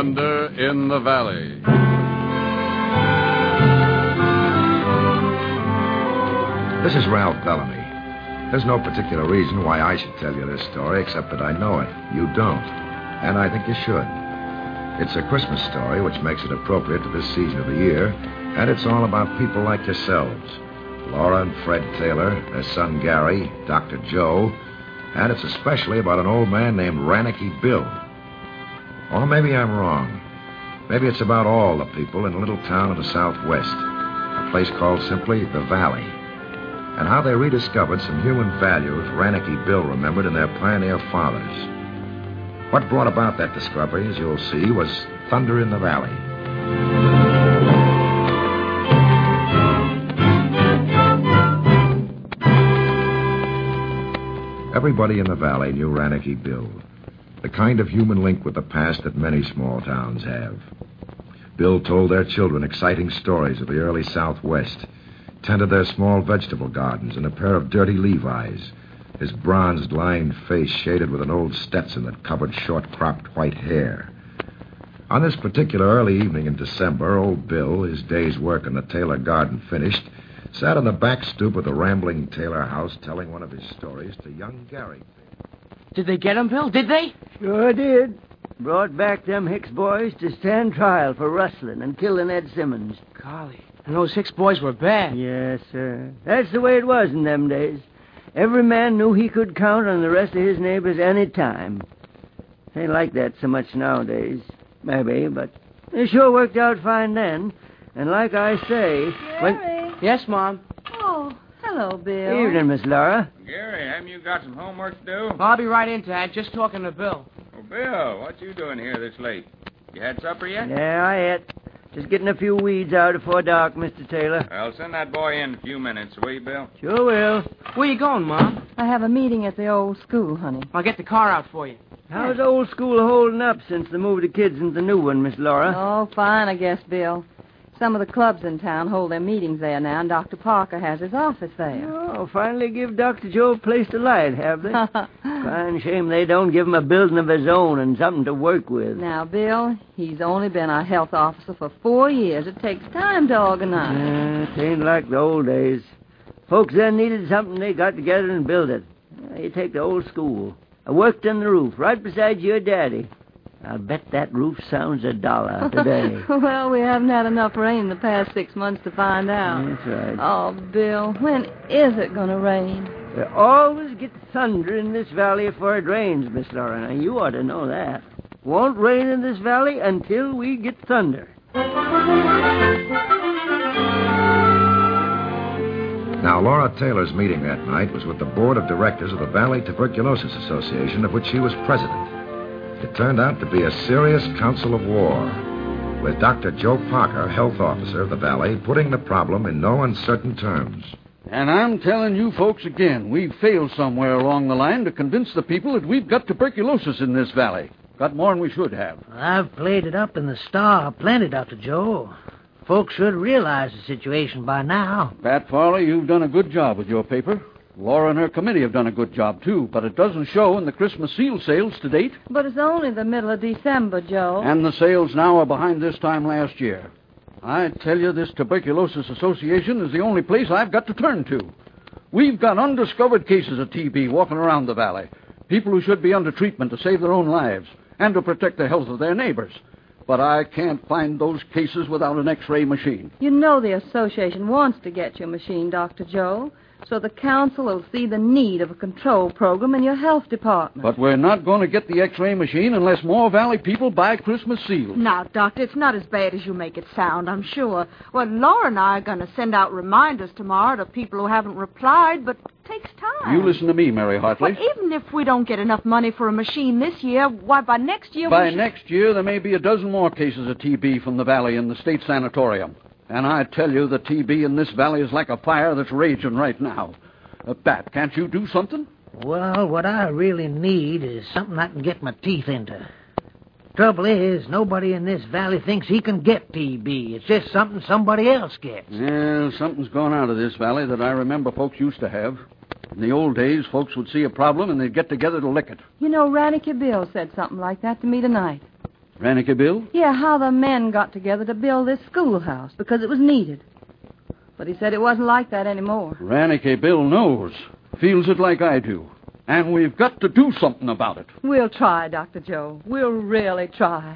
Thunder in the Valley. This is Ralph Bellamy. There's no particular reason why I should tell you this story, except that I know it. You don't. And I think you should. It's a Christmas story, which makes it appropriate to this season of the year, and it's all about people like yourselves. Laura and Fred Taylor, their son Gary, Dr. Joe, and it's especially about an old man named Ranicky Bill. Or maybe I'm wrong. Maybe it's about all the people in a little town in the Southwest, a place called simply the Valley, and how they rediscovered some human values Ranicky Bill remembered in their pioneer fathers. What brought about that discovery, as you'll see, was Thunder in the Valley. Everybody in the Valley knew Ranicky Bill, the kind of human link with the past that many small towns have. Bill told their children exciting stories of the early Southwest, tended their small vegetable gardens in a pair of dirty Levi's, his bronzed-lined face shaded with an old Stetson that covered short-cropped white hair. On this particular early evening in December, old Bill, his day's work in the Taylor garden finished, sat on the back stoop of the rambling Taylor house telling one of his stories to young Gary. Did they get him, Bill? Did they? Sure did. Brought back them Hicks boys to stand trial for rustling and killing Ed Simmons. Golly. And those Hicks boys were bad. Yes, sir. That's the way it was in them days. Every man knew he could count on the rest of his neighbors any time. Ain't like that so much nowadays. Maybe, but it sure worked out fine then. And like I say... Gary. Yes, Mom. Oh, hello, Bill. Evening, Miss Laura. Gary, haven't you got some homework to do? I'll be right in, Dad. Just talking to Bill. Oh, Bill, what you doing here this late? You had supper yet? Yeah, I ate. Just getting a few weeds out before dark, Mr. Taylor. Well, send that boy in a few minutes, will you, Bill? Sure will. Where you going, Mom? I have a meeting at the old school, honey. I'll get the car out for you. How's old school holding up since they moved the kids into the new one, Miss Laura? Oh, fine, I guess, Bill. Some of the clubs in town hold their meetings there now, and Dr. Parker has his office there. Oh, finally give Dr. Joe a place to light, have they? Fine shame they don't give him a building of his own and something to work with. Now, Bill, he's only been our health officer for 4 years. It takes time to organize. It ain't like the old days. Folks then needed something, they got together and built it. You take the old school. I worked on the roof right beside your daddy. I'll bet that roof sounds $1 today. Well, we haven't had enough rain the past 6 months to find out. That's right. Oh, Bill, when is it going to rain? We always get thunder in this valley before it rains, Miss Laura. Now, you ought to know that. Won't rain in this valley until we get thunder. Now, Laura Taylor's meeting that night was with the board of directors of the Valley Tuberculosis Association, of which she was president. It turned out to be a serious council of war, with Dr. Joe Parker, health officer of the Valley, putting the problem in no uncertain terms. And I'm telling you folks again, we've failed somewhere along the line to convince the people that we've got tuberculosis in this valley. Got more than we should have. I've played it up in the Star plenty, Dr. Joe. Folks should realize the situation by now. Pat Farley, you've done a good job with your paper. Laura and her committee have done a good job, too, but it doesn't show in the Christmas seal sales to date. But it's only the middle of December, Joe. And the sales now are behind this time last year. I tell you, this Tuberculosis Association is the only place I've got to turn to. We've got undiscovered cases of TB walking around the valley. People who should be under treatment to save their own lives and to protect the health of their neighbors. But I can't find those cases without an X-ray machine. You know the association wants to get your machine, Dr. Joe. So the council will see the need of a control program in your health department. But we're not going to get the X-ray machine unless more Valley people buy Christmas seals. Now, Doctor, it's not as bad as you make it sound, I'm sure. Well, Laura and I are going to send out reminders tomorrow to people who haven't replied, but it takes time. You listen to me, Mary Hartley. Well, even if we don't get enough money for a machine this year, why, by next year next year, there may be a dozen more cases of TB from the Valley in the state sanatorium. And I tell you, the TB in this valley is like a fire that's raging right now. Pat, can't you do something? Well, what I really need is something I can get my teeth into. Trouble is, nobody in this valley thinks he can get TB. It's just something somebody else gets. Well, something's gone out of this valley that I remember folks used to have. In the old days, folks would see a problem and they'd get together to lick it. You know, Ranicky Bill said something like that to me tonight. Ranicky Bill? Yeah, how the men got together to build this schoolhouse because it was needed. But he said it wasn't like that anymore. Ranicky Bill knows. Feels it like I do. And we've got to do something about it. We'll try, Dr. Joe. We'll really try.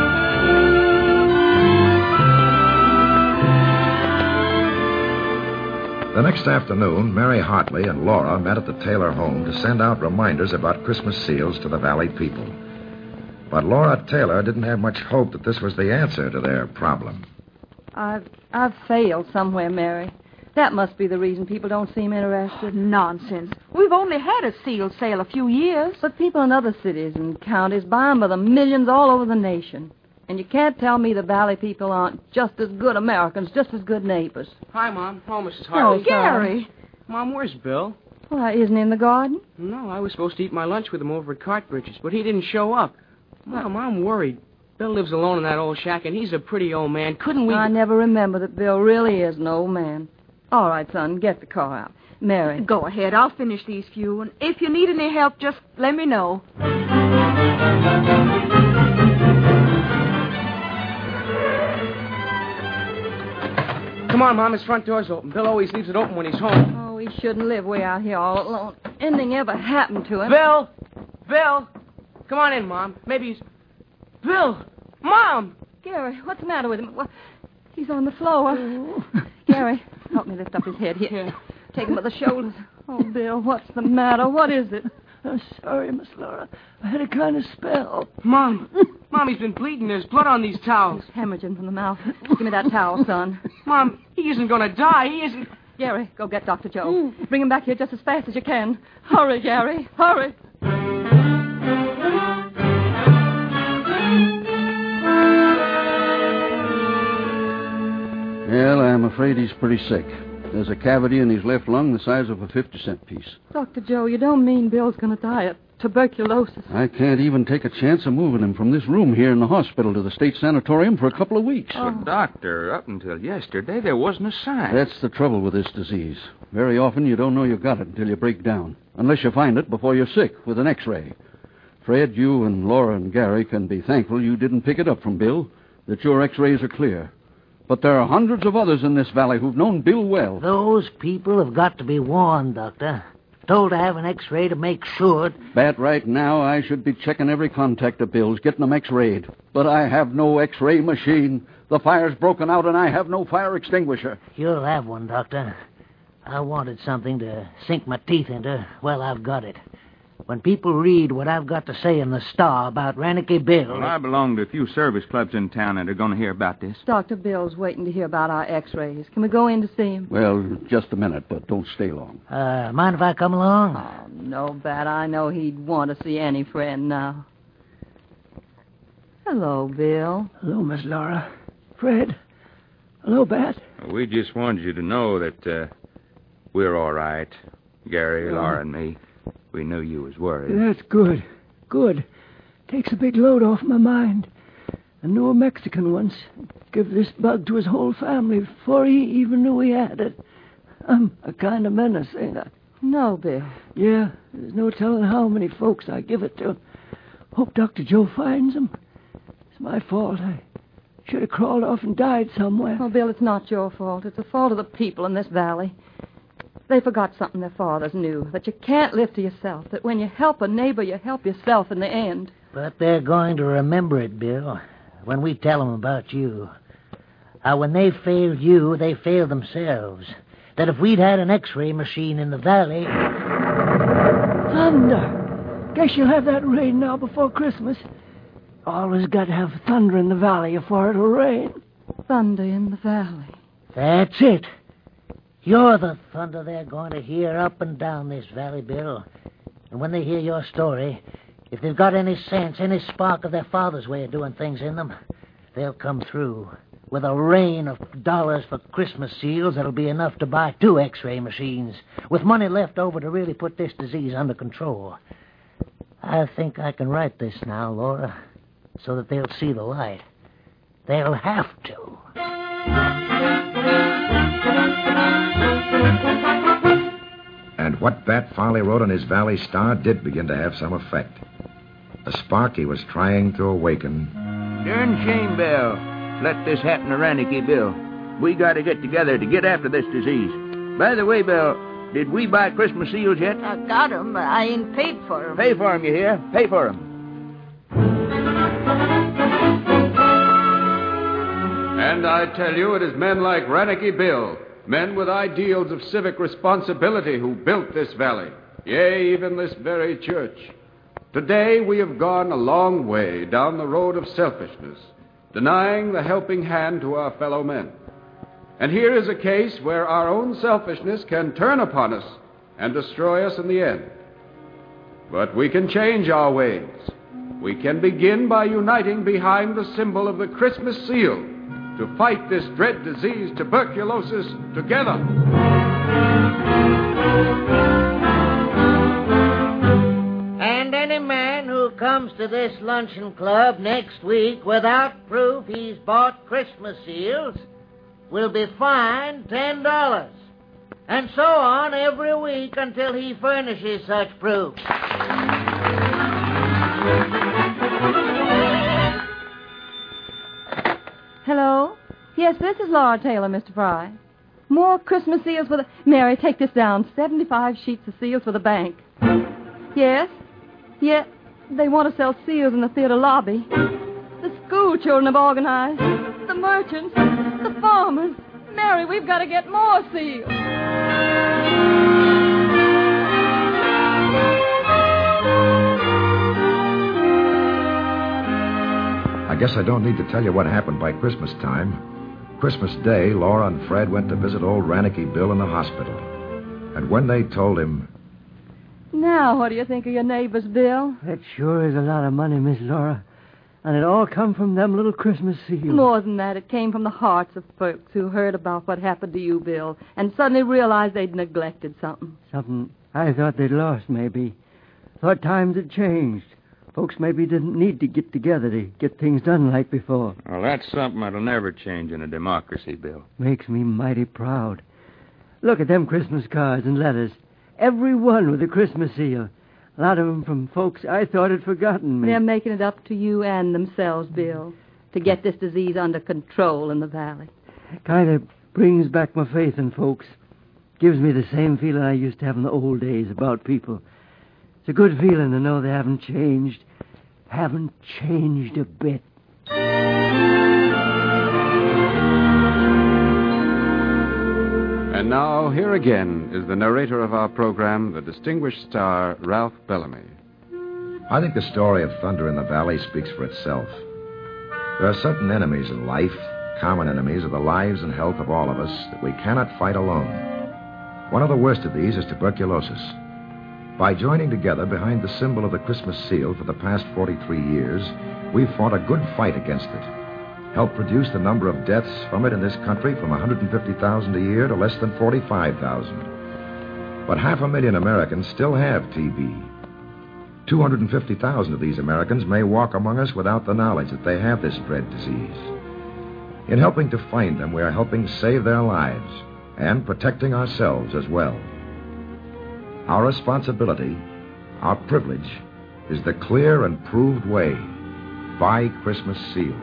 The next afternoon, Mary Hartley and Laura met at the Taylor home to send out reminders about Christmas seals to the Valley people. But Laura Taylor didn't have much hope that this was the answer to their problem. I've failed somewhere, Mary. That must be the reason people don't seem interested. Nonsense. We've only had a seal sale a few years. But people in other cities and counties buy 'em by the millions all over the nation. And you can't tell me the Valley people aren't just as good Americans, just as good neighbors. Hi, Mom. Oh, Mrs. Oh, Hartley. Gary. Mom, where's Bill? Why, isn't he in the garden? No, I was supposed to eat my lunch with him over at Cartbridge's, but he didn't show up. Mom, I'm worried. Bill lives alone in that old shack, and he's a pretty old man. Couldn't we... I never remember that Bill really is an old man. All right, son, get the car out. Mary. Go ahead. I'll finish these few. And if you need any help, just let me know. Come on, Mom. His front door's open. Bill always leaves it open when he's home. Oh, he shouldn't live way out here all alone. Anything ever happened to him. Bill! Bill! Come on in, Mom. Maybe he's... Bill! Mom! Gary, what's the matter with him? Well, he's on the floor. Gary, help me lift up his head here. Yeah. Take him by the shoulders. Oh, Bill, what's the matter? What is it? I'm sorry, Miss Laura. I had a kind of spell. Mom! Mom, he's been bleeding. There's blood on these towels. He's hemorrhaging from the mouth. Give me that towel, son. Mom, he isn't going to die. He isn't... Gary, go get Dr. Joe. Bring him back here just as fast as you can. Hurry, Gary. Hurry. Well, I'm afraid he's pretty sick. There's a cavity in his left lung the size of a 50-cent piece. Dr. Joe, you don't mean Bill's going to die of tuberculosis. I can't even take a chance of moving him from this room here in the hospital to the state sanatorium for a couple of weeks. But, Doctor, up until yesterday, there wasn't a sign. That's the trouble with this disease. Very often you don't know you got it until you break down. Unless you find it before you're sick with an x-ray. Fred, you and Laura and Gary can be thankful you didn't pick it up from Bill, that your x-rays are clear. But there are hundreds of others in this valley who've known Bill well. Those people have got to be warned, Doctor. Told to have an x-ray to make sure. Bet right now I should be checking every contact of Bill's, getting them x-rayed. But I have no x-ray machine. The fire's broken out and I have no fire extinguisher. You'll have one, Doctor. I wanted something to sink my teeth into. Well, I've got it. When people read what I've got to say in the Star about Ranicky Bill... Well, I belong to a few service clubs in town that are going to hear about this. Dr. Bill's waiting to hear about our x-rays. Can we go in to see him? Well, just a minute, but don't stay long. Mind if I come along? Oh, no, Bat. I know he'd want to see any friend now. Hello, Bill. Hello, Miss Laura. Fred. Hello, Bat. We just wanted you to know that we're all right. Gary, Laura, and me. We knew you was worried. That's good. Good. Takes a big load off my mind. I knew a Mexican once. Give this bug to his whole family before he even knew he had it. I'm a kind of menace, ain't I? No, Bill. Yeah, there's no telling how many folks I give it to. Hope Dr. Joe finds them. It's my fault. I should have crawled off and died somewhere. Oh, Bill, it's not your fault. It's the fault of the people in this valley. They forgot something their fathers knew, that you can't live to yourself, that when you help a neighbor, you help yourself in the end. But they're going to remember it, Bill, when we tell them about you. How when they failed you, they failed themselves. That if we'd had an x-ray machine in the valley... Thunder! Guess you'll have that rain now before Christmas. Always got to have thunder in the valley before it'll rain. Thunder in the valley. That's it. You're the thunder they're going to hear up and down this valley, Bill. And when they hear your story, if they've got any sense, any spark of their father's way of doing things in them, they'll come through with a rain of dollars for Christmas seals that'll be enough to buy 2 x-ray machines, with money left over to really put this disease under control. I think I can write this now, Laura, so that they'll see the light. They'll have to. And what Bat finally wrote on his Valley Star did begin to have some effect. The spark he was trying to awaken Darn shame, Bill. Let this happen to Reineke, Bill. We got to get together to get after this disease. By the way, Bill, did we buy Christmas seals yet? I got 'em, but I ain't paid for 'em. Pay for 'em, you hear? Pay for 'em. And I tell you, it is men like Reineke Bill, men with ideals of civic responsibility, who built this valley, yea, even this very church. Today we have gone a long way down the road of selfishness, denying the helping hand to our fellow men. And here is a case where our own selfishness can turn upon us and destroy us in the end. But we can change our ways. We can begin by uniting behind the symbol of the Christmas seal to fight this dread disease, tuberculosis, together. And any man who comes to this luncheon club next week without proof he's bought Christmas seals will be fined $10. And so on every week until he furnishes such proof. Hello? Yes, this is Laura Taylor, Mr. Fry. More Christmas seals for the... Mary, take this down. 75 sheets of seals for the bank. Yes? Yeah, they want to sell seals in the theater lobby. The school children have organized. The merchants. The farmers. Mary, we've got to get more seals. I guess I don't need to tell you what happened by Christmas time. Christmas Day, Laura and Fred went to visit old Reineke Bill in the hospital. And when they told him... Now, what do you think of your neighbors, Bill? That sure is a lot of money, Miss Laura. And it all come from them little Christmas seals. More than that, it came from the hearts of folks who heard about what happened to you, Bill, and suddenly realized they'd neglected something. Something I thought they'd lost, maybe. Thought times had changed. Folks maybe didn't need to get together to get things done like before. Well, that's something that'll never change in a democracy, Bill. Makes me mighty proud. Look at them Christmas cards and letters. Every one with a Christmas seal. A lot of them from folks I thought had forgotten me. They're making it up to you and themselves, Bill, to get this disease under control in the valley. It kind of brings back my faith in folks. Gives me the same feeling I used to have in the old days about people. It's a good feeling to know they haven't changed. Haven't changed a bit. And now, here again is the narrator of our program, the distinguished star, Ralph Bellamy. I think the story of Thunder in the Valley speaks for itself. There are certain enemies in life, common enemies of the lives and health of all of us, that we cannot fight alone. One of the worst of these is tuberculosis. By joining together behind the symbol of the Christmas seal for the past 43 years, we've fought a good fight against it. Helped reduce the number of deaths from it in this country from 150,000 a year to less than 45,000. But 500,000 Americans still have TB. 250,000 of these Americans may walk among us without the knowledge that they have this dread disease. In helping to find them, we are helping save their lives and protecting ourselves as well. Our responsibility, our privilege, is the clear and proved way. Buy Christmas seals.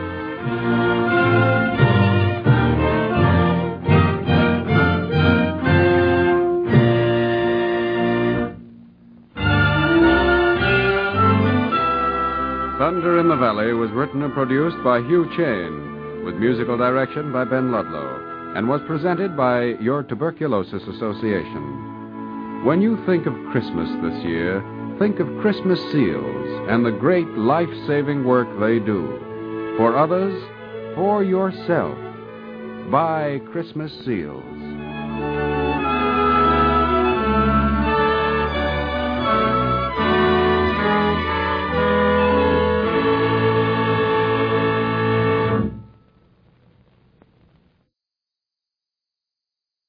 Thunder in the Valley was written and produced by Hugh Chain, with musical direction by Ben Ludlow, and was presented by your Tuberculosis Association. When you think of Christmas this year, think of Christmas seals and the great life-saving work they do. For others, for yourself, buy Christmas seals.